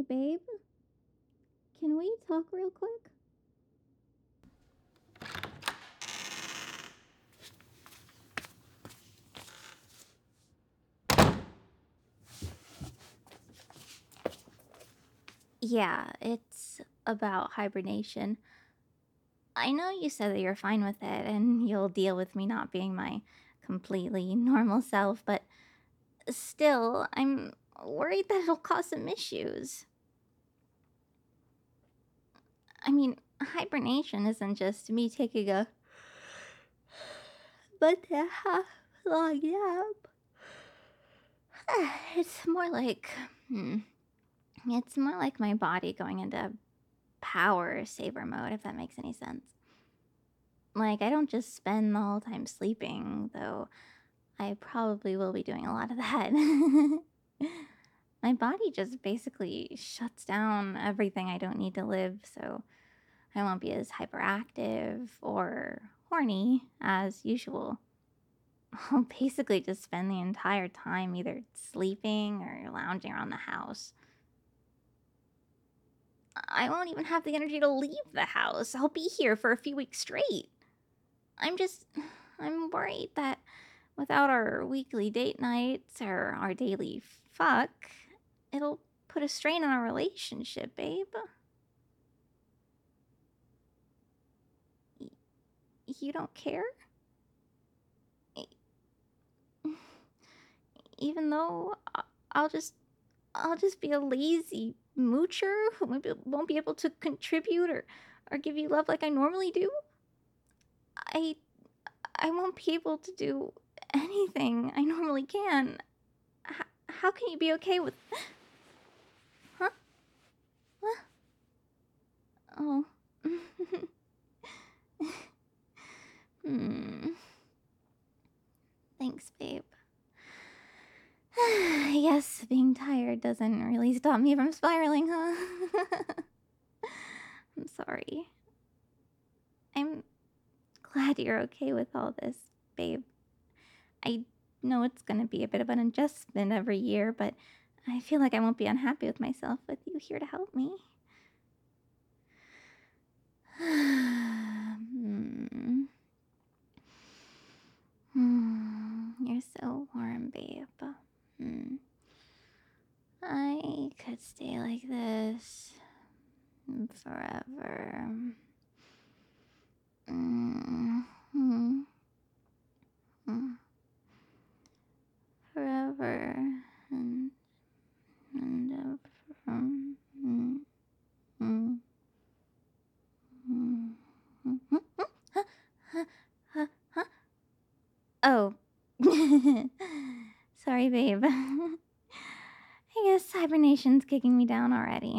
babe. Can we talk real quick? Yeah, it's about hibernation. I know you said that you're fine with it and you'll deal with me not being my completely normal self, but still, I'm worried that it'll cause some issues. I mean, hibernation isn't just me taking a but a half long nap. It's more like, it's more like my body going into power saver mode, if that makes any sense. Like, I don't just spend the whole time sleeping, though I probably will be doing a lot of that. My body just basically shuts down everything I don't need to live, so I won't be as hyperactive or horny as usual. I'll basically just spend the entire time either sleeping or lounging around the house. I won't even have the energy to leave the house. I'll be here for a few weeks straight. I'm worried that without our weekly date nights or our daily fuck, it'll put a strain on our relationship, babe. You don't care? E- Even though I'll just I'll just be a lazy moocher who won't be able to contribute or give you love like I normally do. I I won't be able to do anything I normally can. How can you be okay with? Huh? What? Oh. Hmm. Thanks, babe. I guess being tired doesn't really stop me from spiraling, huh? I'm sorry. I'm glad you're okay with all this, babe. I know it's gonna be a bit of an adjustment every year, but I feel like I won't be unhappy with myself with you here to help me. Hmm. You're so warm, babe. Hmm. I could stay like this forever. Mm, mm, mm. Forever and ever. Mm, mm, mm, mm, mm. Huh? Huh? Oh. Sorry, babe. I guess hibernation's kicking me down already.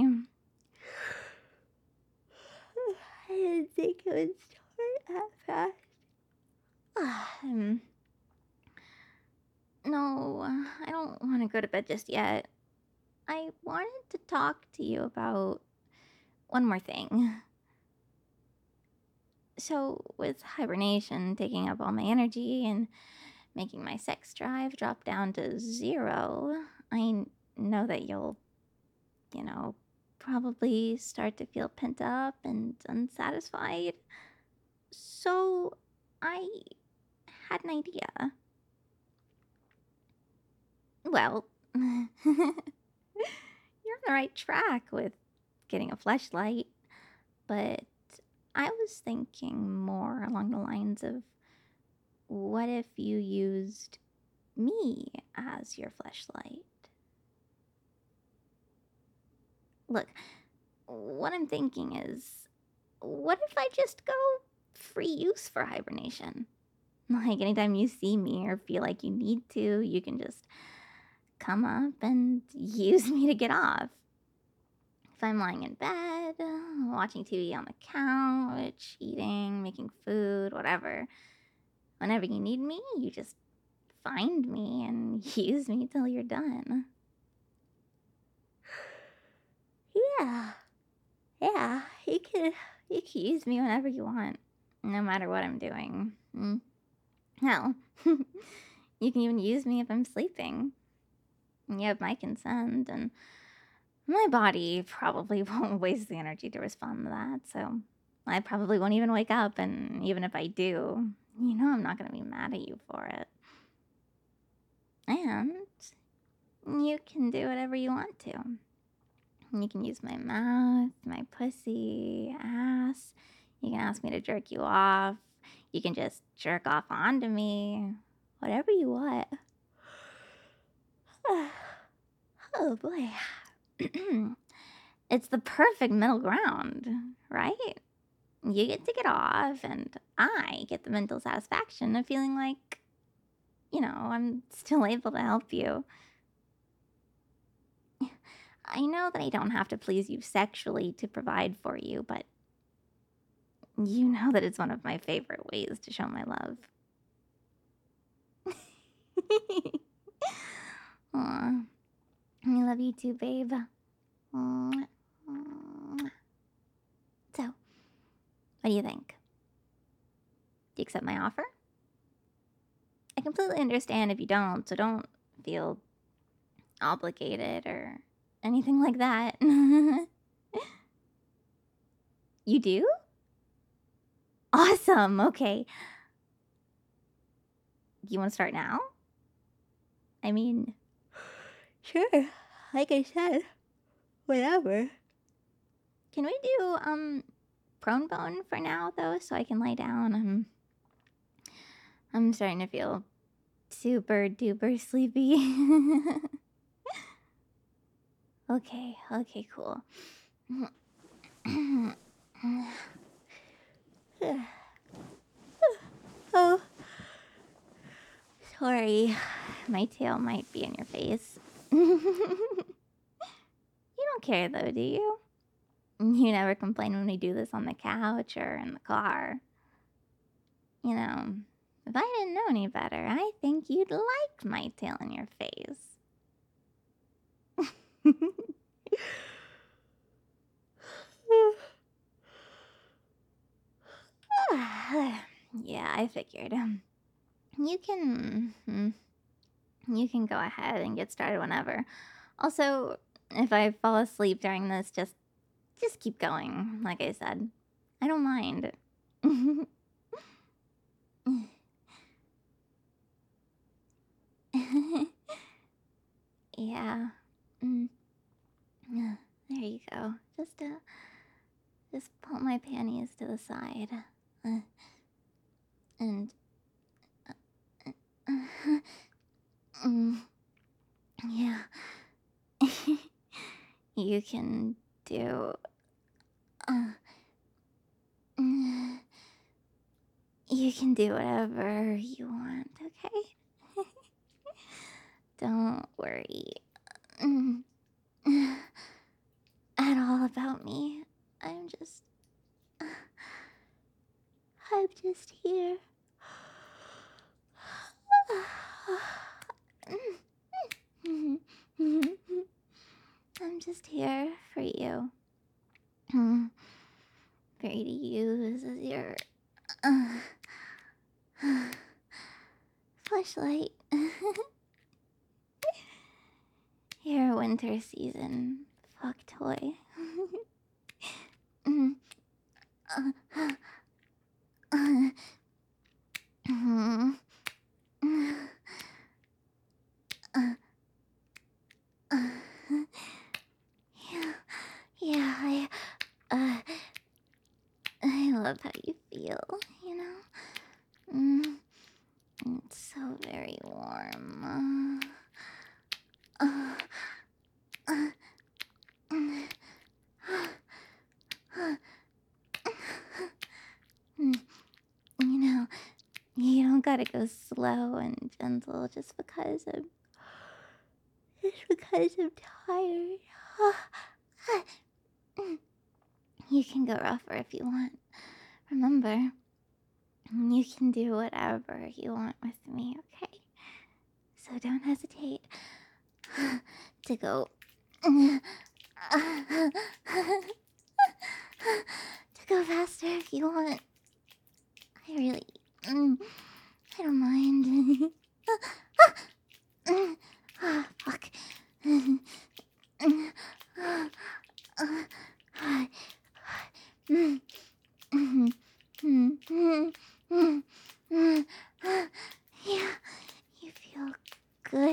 I didn't think it would start that fast. No, I don't want to go to bed just yet. I wanted to talk to you about one more thing. So, with hibernation taking up all my energy and making my sex drive drop down to zero, know that you'll, you know, probably start to feel pent up and unsatisfied. So, I had an idea. Well, you're on the right track with getting a fleshlight, but I was thinking more along the lines of what if you used me as your fleshlight? Look, what I'm thinking is, what if I just go free use for hibernation? Like, anytime you see me or feel like you need to, you can just come up and use me to get off. If I'm lying in bed, watching TV on the couch, eating, making food, whatever, whenever you need me, you just find me and use me till you're done. Yeah, yeah, you can use me whenever you want, no matter what I'm doing. Hell, you can even use me if I'm sleeping. You have my consent, and My body probably won't waste the energy to respond to that, so I probably won't even wake up, and even if I do, I'm not gonna be mad at you for it. And you can do whatever you want to. You can use my mouth, my pussy, ass. You can ask me to jerk you off. You can just jerk off onto me. Whatever you want. Oh boy. It's the perfect middle ground, right? You get to get off, and I get the mental satisfaction of feeling like, I'm still able to help you. I know that I don't have to please you sexually to provide for you, but you know that it's one of my favorite ways to show my love. Aw, I love you too, babe. Mwah, mwah. So, what do you think? Do you accept my offer? I completely understand if you don't, so don't feel obligated or anything like that. You do? Awesome. Okay. You want to start now? I mean, sure. Like I said, whatever. Can we do prone bone for now though, so I can lie down? I'm starting to feel super duper sleepy. Okay, cool. Oh, sorry. My tail might be in your face. You don't care though, do you? You never complain when we do this on the couch or in the car. If I didn't know any better, I think you'd like my tail in your face. Yeah, I figured. You can you can go ahead and get started whenever. Also, if I fall asleep during this, just keep going, like I said. I don't mind. Yeah. Mm. Yeah, there you go. Just pull my panties to the side. Uh, and mm, yeah. You can do uh, mm, you can do whatever you want, okay? Don't worry mm, at all about me. I'm just I'm just here. I'm just here for you. For you to use as your uh, flashlight. Your winter season fuck toy. Mm, uh, uh, mm, uh, uh, yeah, uh, I love how you feel, you know? Mm, it's so very warm. Uh, uh, mm, mm, you know, you don't gotta go slow and gentle just because I'm tired. You can go rougher if you want. Remember, you can do whatever you want with me, okay? So don't hesitate to go to go faster if you want. I really, I don't mind. Ah, fuck.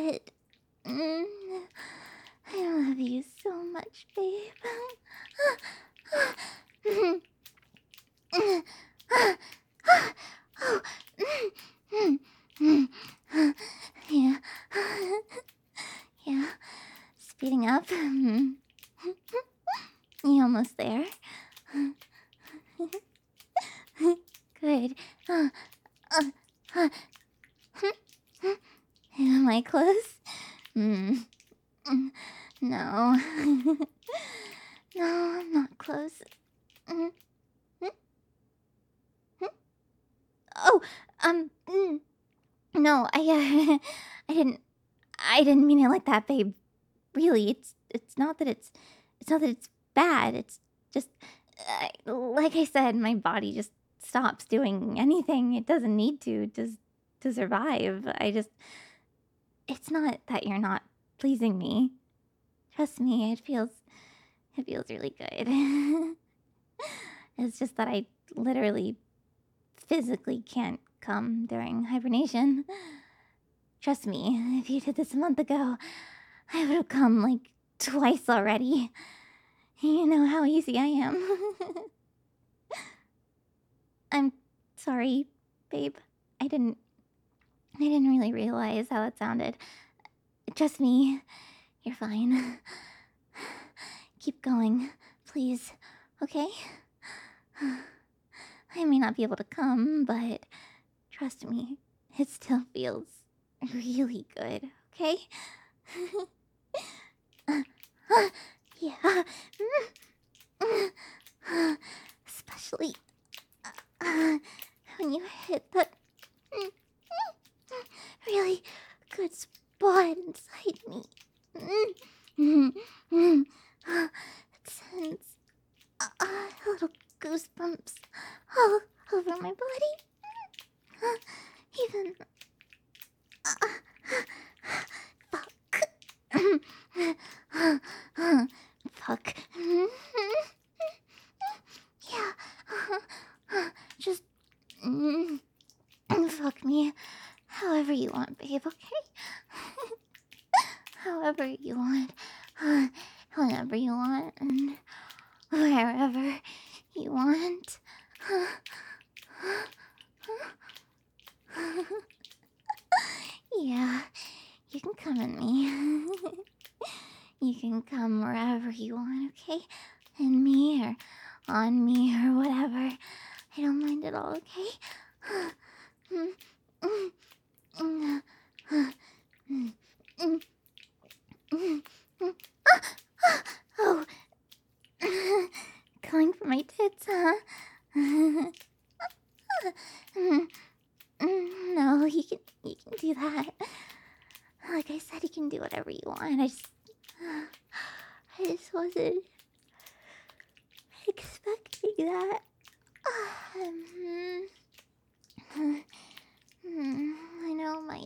it. Mm, I love you so much, babe. Yeah. Yeah. Speeding up. You almost there? Good. Uh, uh, Am I close? Mm. No. No, I'm not close. Mm. Oh, no, I didn't mean it like that, babe. Really, it's not that it's not that it's bad. It's just, like I said, my body just stops doing anything it doesn't need to survive. It's not that you're not pleasing me. Trust me, it feels really good. It's just that I literally physically can't come during hibernation. Trust me, if you did this a month ago, I would have come like twice already. You know how easy I am. I'm sorry, babe. I didn't really realize how it sounded. Trust me, you're fine. Keep going, please. Okay? I may not be able to come, but trust me, it still feels really good, okay? Yeah. Especially when you hit that really good spot inside me. It sends little goosebumps all over my body. Even fuck. Fuck. Yeah. Just fuck me however you want, babe, okay? However you want. Whenever you want. And wherever you want. Yeah, you can come at me. You can come wherever you want, okay? In me or on me or whatever. I don't mind at all, okay? Oh, going for my tits, huh? No, you can do that. Like I said, you can do whatever you want. I just wasn't expecting that. I know my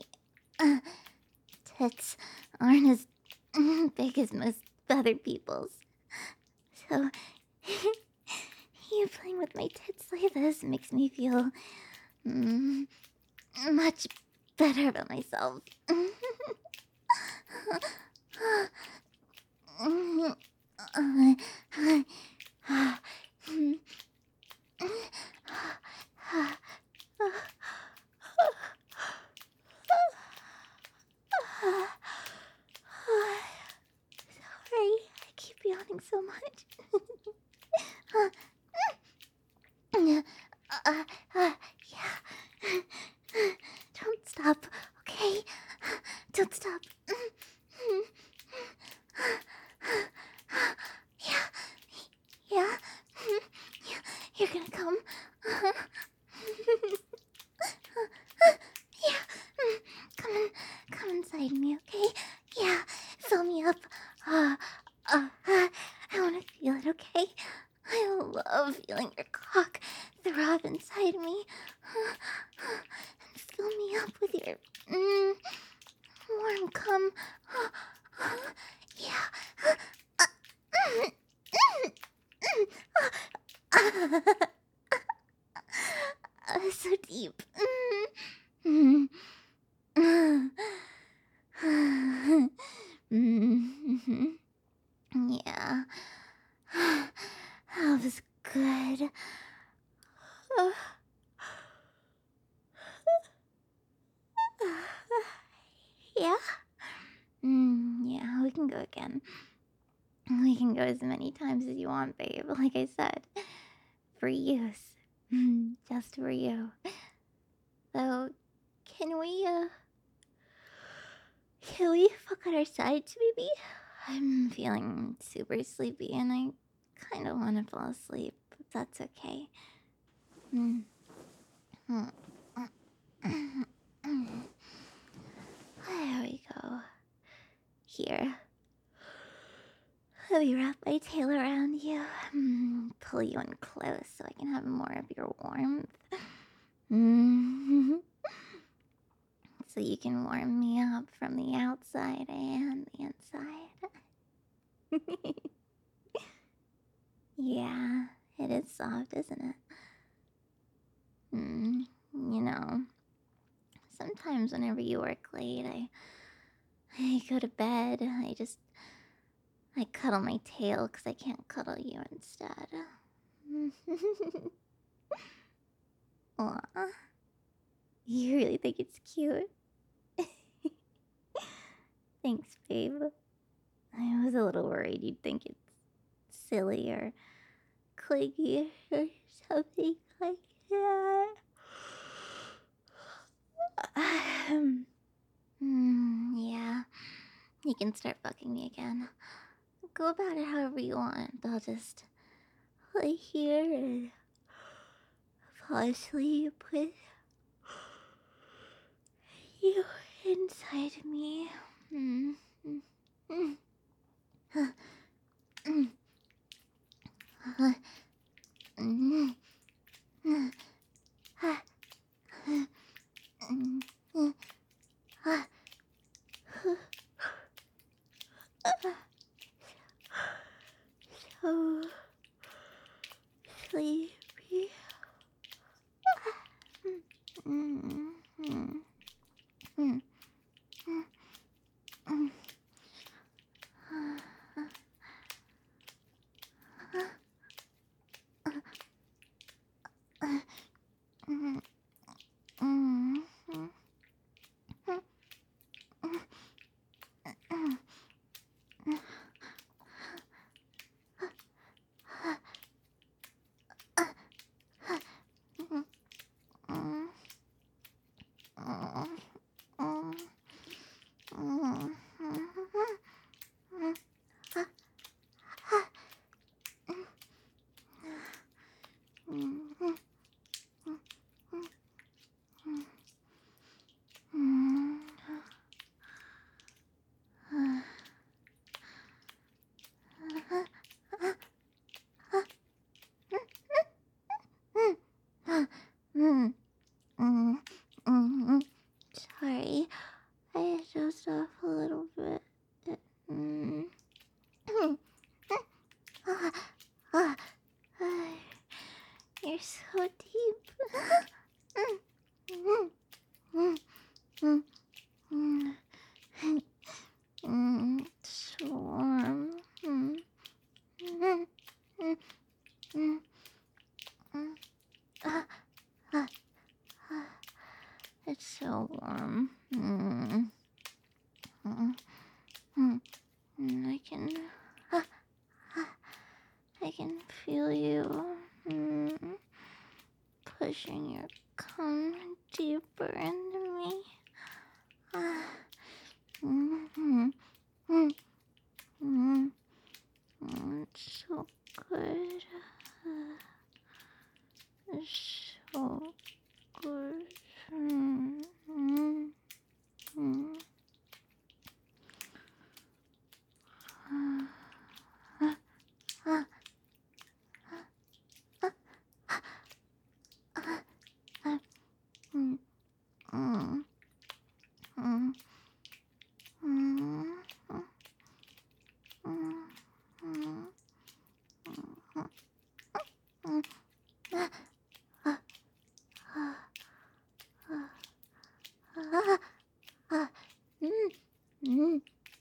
tits aren't as big as most other people's. So, you playing with my tits like this makes me feel much better about myself. Sorry, I keep yawning so much. Yeah. Don't stop, okay? Don't stop. Yeah, yeah. You're gonna come. Yeah. Come inside me, okay? Yeah, fill me up. I wanna feel it, okay? I love feeling your cock throb inside me. And fill me up with your warm cum. Yeah. So deep. Mm-hmm. Yeah. That was good. Yeah. Yeah, we can go again. We can go as many times as you want, babe. Like I said, for use. Just for you. So, can we fuck on our sides, maybe? I'm feeling super sleepy and I kind of want to fall asleep, if that's okay. Mm. Mm. There we go. Here. Let me wrap my tail around you. Pull you in close so I can have more of your warmth. Mm. So you can warm me up from the outside and the inside. Yeah, it is soft, isn't it? You know, sometimes whenever you work late, I go to bed. I cuddle my tail because I can't cuddle you instead. Aw, you really think it's cute? Thanks, babe. I was a little worried you'd think it's silly or clingy or something like that. Yeah, you can start fucking me again. Go about it however you want. I'll just lay here and fall asleep with you inside me. Mm, mm, mm. Huh, mm, huh, mm, mm, huh, mm, mm, huh, so sleepy. Mm, mm, mm, mm, mm, mm,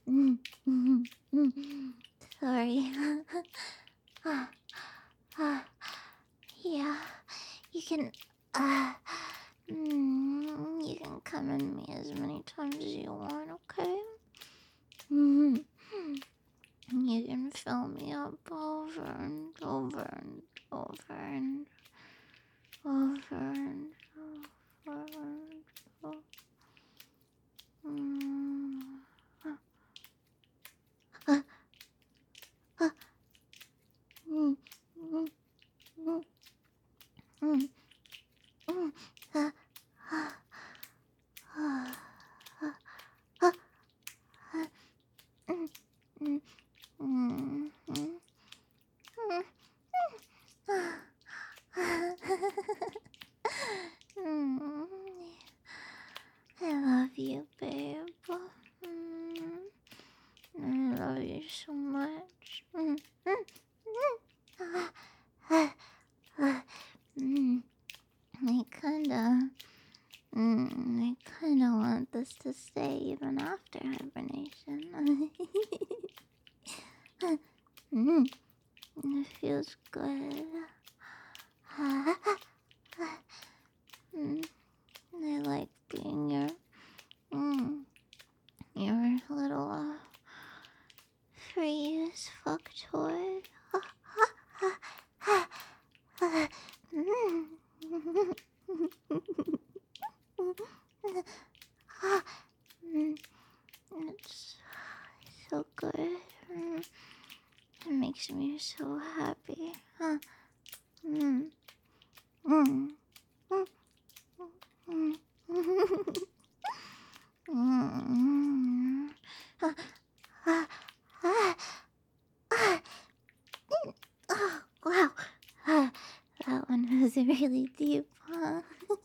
Mm, mm, mm. Sorry. Yeah, you can. Uh, you can come in me as many times as you want, okay? Mm, you can fill me up over and over and over and over and over and over. Mm. Uh, uh, mm, mm, mm, mm, mm. Uh, uh, uh, uh, uh, mm, mm, mm, mm, mm. Mm, I love you, babe. Mm, I love you so much. Ah, mm, I kinda want this to stay even after hibernation. Mm, it feels good. Mm, I like being mm, your little free as fuck toy. Mm. Mm, it's so good. Mm, it makes me so happy. Mm, mm, mm, mm. Mm. Ah, ah, ah, oh, wow. That one was really deep, huh?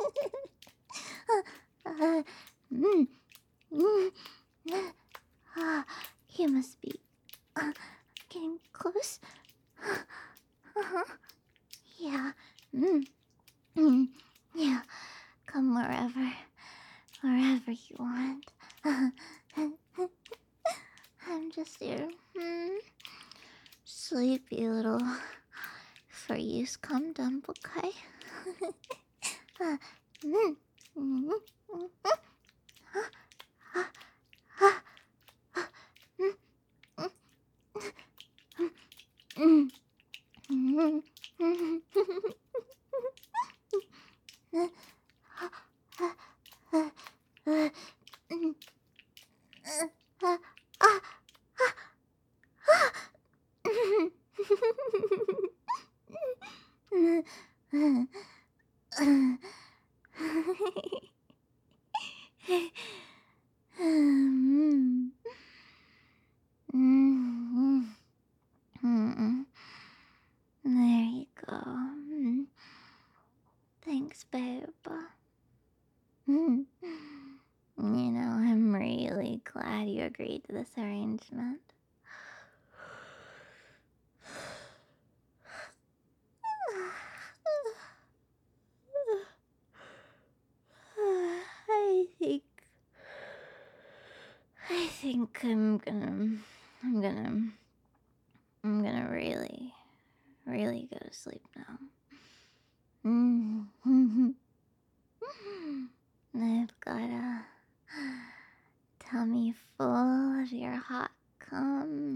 Uh, mm, mm, ah, you must be uh, getting close. Uh-huh. Yeah. Mm, mm, yeah. Come wherever you want. I'm just your sleepy little for use cum dump, okay? Uh, mm, mm, mm, ah, ah, mm, mm, mm, mm, mm, mm, ah, ah, Mm, mm, mm. There you go. Thanks, babe. I'm really glad you agreed to this arrangement. I think I think I'm gonna really, really go to sleep now. Mm. I've got a tummy full of your hot cum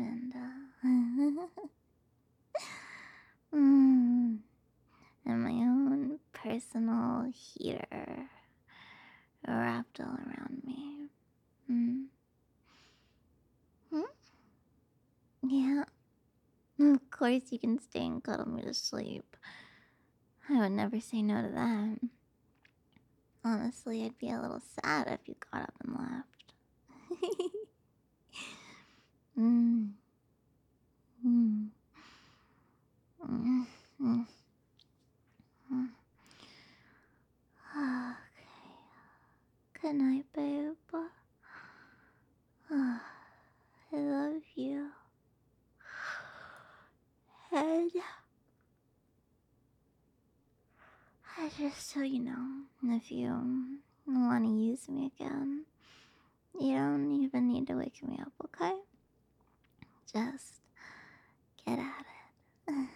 mm, and my own personal heater wrapped all around me. Mm. Hmm? Yeah, of course you can stay and cuddle me to sleep. I would never say no to that. Honestly, I'd be a little sad if you got up and left. mm, mm, mm, mm, mm. Okay. Good night, babe. I love you. And just so you know, if you want to use me again, You don't even need to wake me up, okay? Just get at it.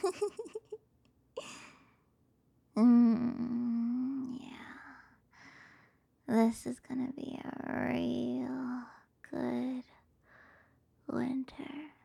Yeah. This is gonna be a real good winter.